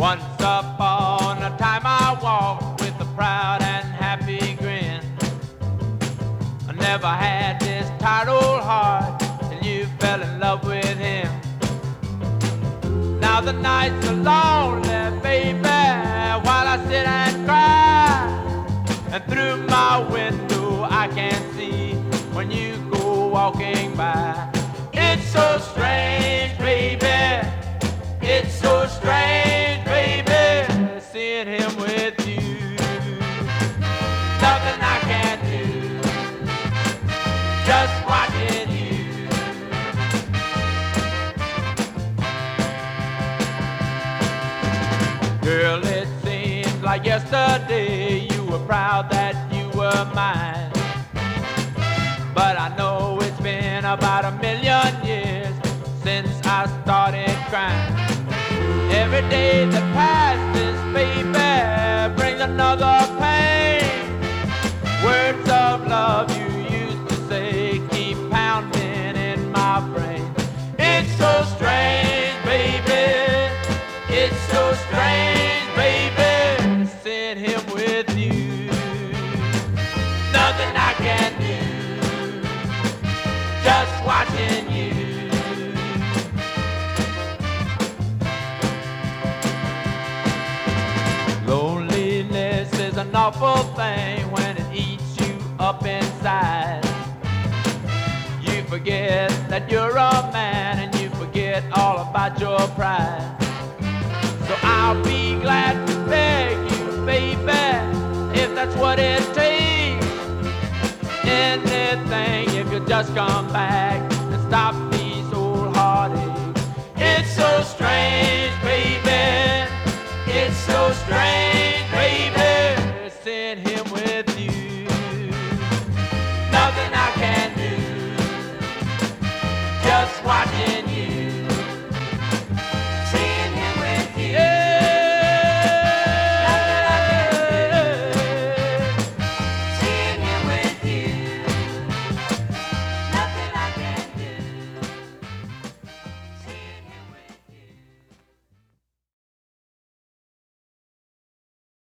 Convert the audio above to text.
Once upon a time I walked with a proud and happy grin. I never had this tired old heart till you fell in love with him. Now the nights are lonely, baby, while I sit and cry. And through my window I can see when you go walking by. It's so strange, baby. It's so strange, baby, seeing him with you. Nothing I can do, just watching you. Girl, it seems like yesterday you were proud that you were mine. But I know it's been about 1,000,000 years since I started crying. Every day that passes, baby, brings another pain. Words of love you used to say keep pounding in my brain. It's so strange, baby. It's so strange, baby, seeing him with you. Nothing I can do, just watching you. Loneliness is an awful thing when it eats you up inside. You forget that you're a man and you forget all about your pride. So I'll be glad to beg you, baby, if that's what it takes. Anything if you just come back.